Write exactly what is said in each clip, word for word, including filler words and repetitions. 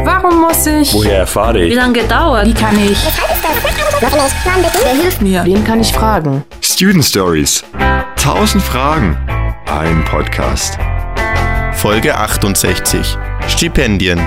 Warum muss ich? Woher erfahre ich? Wie lange gedauert? Wie kann ich? Wer hilft mir? Wen kann ich fragen? Student Stories. Tausend Fragen. Ein Podcast. Folge achtundsechzig. Stipendien.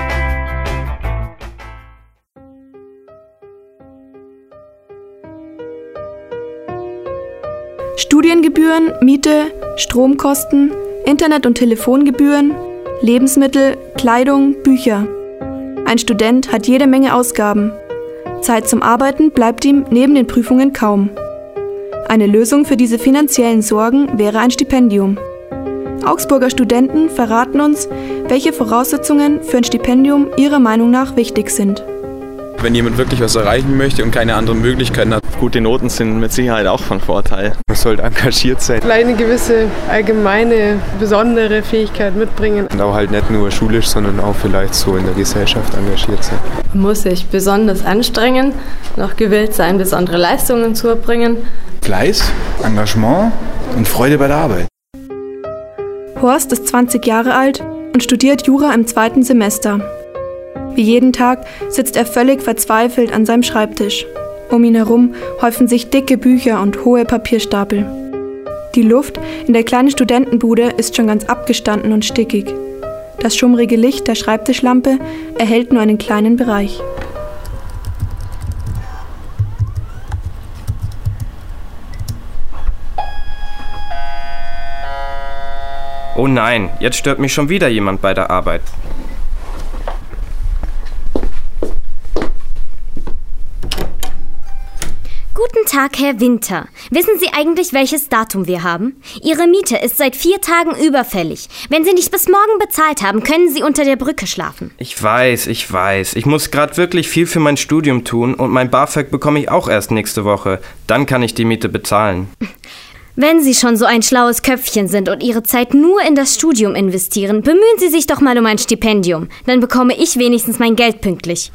Studiengebühren, Miete, Stromkosten, Internet- und Telefongebühren, Lebensmittel, Kleidung, Bücher. Ein Student hat jede Menge Ausgaben. Zeit zum Arbeiten bleibt ihm neben den Prüfungen kaum. Eine Lösung für diese finanziellen Sorgen wäre ein Stipendium. Augsburger Studenten verraten uns, welche Voraussetzungen für ein Stipendium ihrer Meinung nach wichtig sind. Wenn jemand wirklich was erreichen möchte und keine anderen Möglichkeiten hat. Gute Noten sind mit Sicherheit auch von Vorteil. Man sollte engagiert sein. Vielleicht eine gewisse allgemeine, besondere Fähigkeit mitbringen. Und auch halt nicht nur schulisch, sondern auch vielleicht so in der Gesellschaft engagiert sein. Man muss sich besonders anstrengen, noch gewillt sein, besondere Leistungen zu erbringen. Fleiß, Engagement und Freude bei der Arbeit. Horst ist zwanzig Jahre alt und studiert Jura im zweiten Semester. Wie jeden Tag sitzt er völlig verzweifelt an seinem Schreibtisch. Um ihn herum häufen sich dicke Bücher und hohe Papierstapel. Die Luft in der kleinen Studentenbude ist schon ganz abgestanden und stickig. Das schummrige Licht der Schreibtischlampe erhellt nur einen kleinen Bereich. Oh nein, jetzt stört mich schon wieder jemand bei der Arbeit. Guten Tag, Herr Winter. Wissen Sie eigentlich, welches Datum wir haben? Ihre Miete ist seit vier Tagen überfällig. Wenn Sie nicht bis morgen bezahlt haben, können Sie unter der Brücke schlafen. Ich weiß, ich weiß. Ich muss gerade wirklich viel für mein Studium tun und mein BAföG bekomme ich auch erst nächste Woche. Dann kann ich die Miete bezahlen. Wenn Sie schon so ein schlaues Köpfchen sind und Ihre Zeit nur in das Studium investieren, bemühen Sie sich doch mal um ein Stipendium. Dann bekomme ich wenigstens mein Geld pünktlich.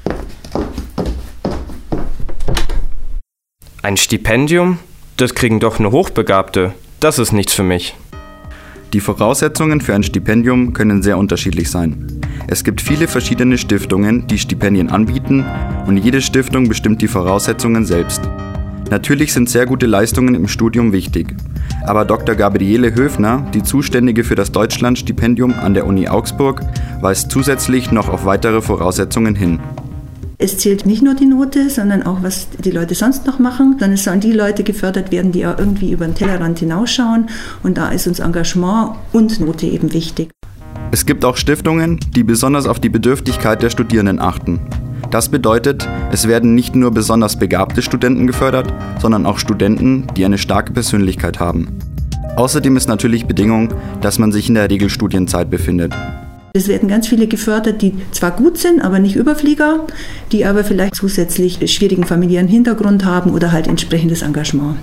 Ein Stipendium? Das kriegen doch nur Hochbegabte. Das ist nichts für mich. Die Voraussetzungen für ein Stipendium können sehr unterschiedlich sein. Es gibt viele verschiedene Stiftungen, die Stipendien anbieten, und jede Stiftung bestimmt die Voraussetzungen selbst. Natürlich sind sehr gute Leistungen im Studium wichtig, aber Doktor Gabriele Höfner, die Zuständige für das Deutschlandstipendium an der Uni Augsburg, weist zusätzlich noch auf weitere Voraussetzungen hin. Es zählt nicht nur die Note, sondern auch, was die Leute sonst noch machen. Dann sollen die Leute gefördert werden, die auch irgendwie über den Tellerrand hinausschauen. Und da ist uns Engagement und Note eben wichtig. Es gibt auch Stiftungen, die besonders auf die Bedürftigkeit der Studierenden achten. Das bedeutet, es werden nicht nur besonders begabte Studenten gefördert, sondern auch Studenten, die eine starke Persönlichkeit haben. Außerdem ist natürlich Bedingung, dass man sich in der Regelstudienzeit befindet. Es werden ganz viele gefördert, die zwar gut sind, aber nicht Überflieger, die aber vielleicht zusätzlich schwierigen familiären Hintergrund haben oder halt entsprechendes Engagement.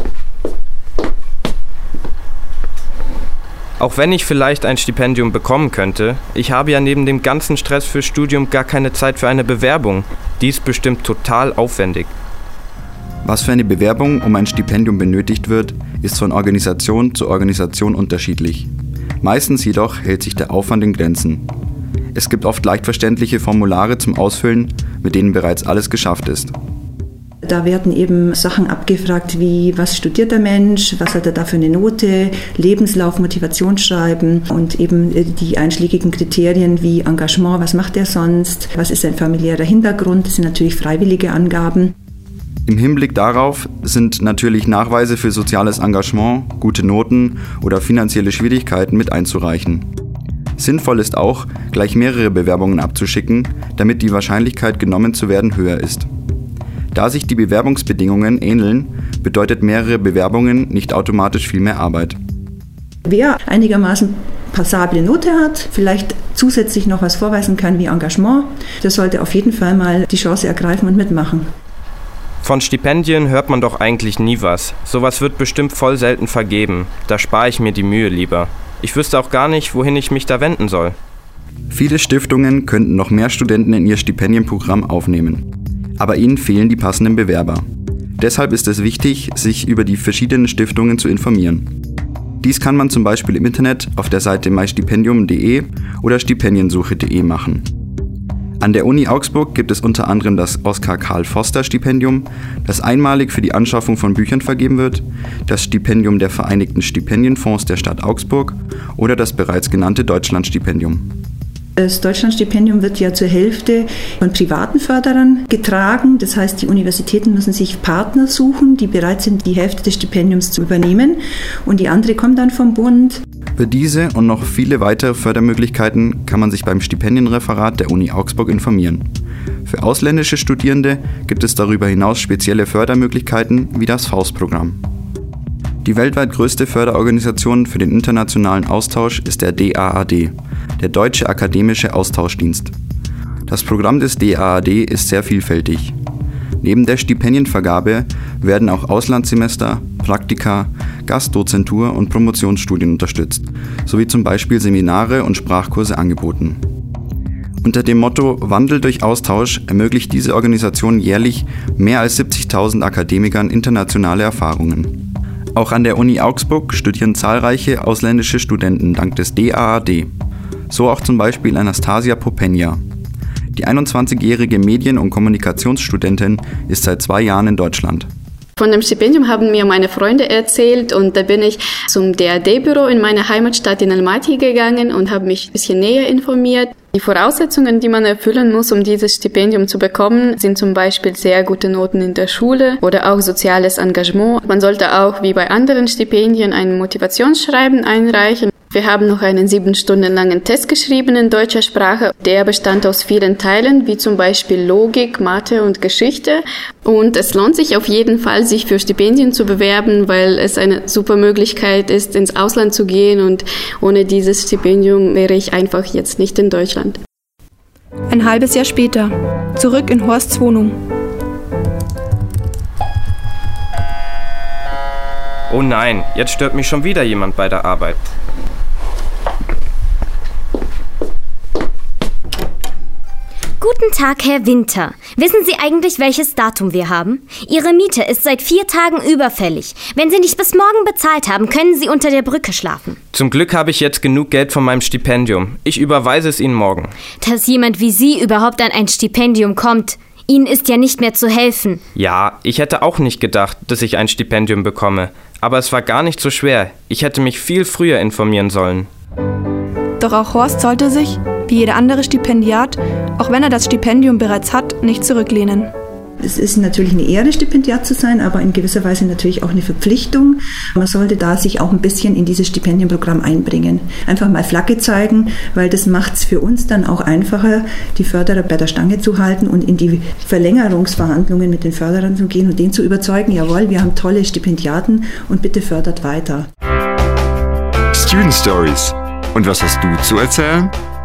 Auch wenn ich vielleicht ein Stipendium bekommen könnte, ich habe ja neben dem ganzen Stress fürs Studium gar keine Zeit für eine Bewerbung. Die ist bestimmt total aufwendig. Was für eine Bewerbung um ein Stipendium benötigt wird, ist von Organisation zu Organisation unterschiedlich. Meistens jedoch hält sich der Aufwand in Grenzen. Es gibt oft leicht verständliche Formulare zum Ausfüllen, mit denen bereits alles geschafft ist. Da werden eben Sachen abgefragt wie, was studiert der Mensch, was hat er da für eine Note, Lebenslauf, Motivationsschreiben und eben die einschlägigen Kriterien wie Engagement, was macht er sonst, was ist sein familiärer Hintergrund, das sind natürlich freiwillige Angaben. Im Hinblick darauf sind natürlich Nachweise für soziales Engagement, gute Noten oder finanzielle Schwierigkeiten mit einzureichen. Sinnvoll ist auch, gleich mehrere Bewerbungen abzuschicken, damit die Wahrscheinlichkeit, genommen zu werden, höher ist. Da sich die Bewerbungsbedingungen ähneln, bedeutet mehrere Bewerbungen nicht automatisch viel mehr Arbeit. Wer einigermaßen passable Note hat, vielleicht zusätzlich noch was vorweisen kann wie Engagement, der sollte auf jeden Fall mal die Chance ergreifen und mitmachen. Von Stipendien hört man doch eigentlich nie was. Sowas wird bestimmt voll selten vergeben. Da spare ich mir die Mühe lieber. Ich wüsste auch gar nicht, wohin ich mich da wenden soll. Viele Stiftungen könnten noch mehr Studenten in ihr Stipendienprogramm aufnehmen. Aber ihnen fehlen die passenden Bewerber. Deshalb ist es wichtig, sich über die verschiedenen Stiftungen zu informieren. Dies kann man zum Beispiel im Internet auf der Seite mystipendium punkt de oder stipendiensuche punkt de machen. An der Uni Augsburg gibt es unter anderem das Oskar-Karl-Foster-Stipendium, das einmalig für die Anschaffung von Büchern vergeben wird, das Stipendium der Vereinigten Stipendienfonds der Stadt Augsburg oder das bereits genannte Deutschlandstipendium. Das Deutschlandstipendium wird ja zur Hälfte von privaten Förderern getragen. Das heißt, die Universitäten müssen sich Partner suchen, die bereit sind, die Hälfte des Stipendiums zu übernehmen. Und die andere kommt dann vom Bund. Über diese und noch viele weitere Fördermöglichkeiten kann man sich beim Stipendienreferat der Uni Augsburg informieren. Für ausländische Studierende gibt es darüber hinaus spezielle Fördermöglichkeiten wie das Faust-Programm. Die weltweit größte Förderorganisation für den internationalen Austausch ist der D A A D, der Deutsche Akademische Austauschdienst. Das Programm des D A A D ist sehr vielfältig. Neben der Stipendienvergabe werden auch Auslandssemester, Praktika, Gastdozentur und Promotionsstudien unterstützt, sowie zum Beispiel Seminare und Sprachkurse angeboten. Unter dem Motto Wandel durch Austausch ermöglicht diese Organisation jährlich mehr als siebzigtausend Akademikern internationale Erfahrungen. Auch an der Uni Augsburg studieren zahlreiche ausländische Studenten dank des D A A D. So auch zum Beispiel Anastasia Popenia. Die einundzwanzigjährige Medien- und Kommunikationsstudentin ist seit zwei Jahren in Deutschland. Von dem Stipendium haben mir meine Freunde erzählt und da bin ich zum D A A D-Büro in meiner Heimatstadt in Almaty gegangen und habe mich ein bisschen näher informiert. Die Voraussetzungen, die man erfüllen muss, um dieses Stipendium zu bekommen, sind zum Beispiel sehr gute Noten in der Schule oder auch soziales Engagement. Man sollte auch wie bei anderen Stipendien ein Motivationsschreiben einreichen. Wir haben noch einen sieben Stunden langen Test geschrieben in deutscher Sprache. Der bestand aus vielen Teilen, wie zum Beispiel Logik, Mathe und Geschichte. Und es lohnt sich auf jeden Fall, sich für Stipendien zu bewerben, weil es eine super Möglichkeit ist, ins Ausland zu gehen. Und ohne dieses Stipendium wäre ich einfach jetzt nicht in Deutschland. Ein halbes Jahr später, zurück in Horsts Wohnung. Oh nein, jetzt stört mich schon wieder jemand bei der Arbeit. Guten Tag, Herr Winter. Wissen Sie eigentlich, welches Datum wir haben? Ihre Miete ist seit vier Tagen überfällig. Wenn Sie nicht bis morgen bezahlt haben, können Sie unter der Brücke schlafen. Zum Glück habe ich jetzt genug Geld von meinem Stipendium. Ich überweise es Ihnen morgen. Dass jemand wie Sie überhaupt an ein Stipendium kommt, Ihnen ist ja nicht mehr zu helfen. Ja, ich hätte auch nicht gedacht, dass ich ein Stipendium bekomme. Aber es war gar nicht so schwer. Ich hätte mich viel früher informieren sollen. Doch auch Horst sollte sich, wie jeder andere Stipendiat, auch wenn er das Stipendium bereits hat, nicht zurücklehnen. Es ist natürlich eine Ehre, Stipendiat zu sein, aber in gewisser Weise natürlich auch eine Verpflichtung. Man sollte da sich auch ein bisschen in dieses Stipendienprogramm einbringen. Einfach mal Flagge zeigen, weil das macht es für uns dann auch einfacher, die Förderer bei der Stange zu halten und in die Verlängerungsverhandlungen mit den Förderern zu gehen und denen zu überzeugen, jawohl, wir haben tolle Stipendiaten und bitte fördert weiter. Student Stories. Und was hast du zu erzählen?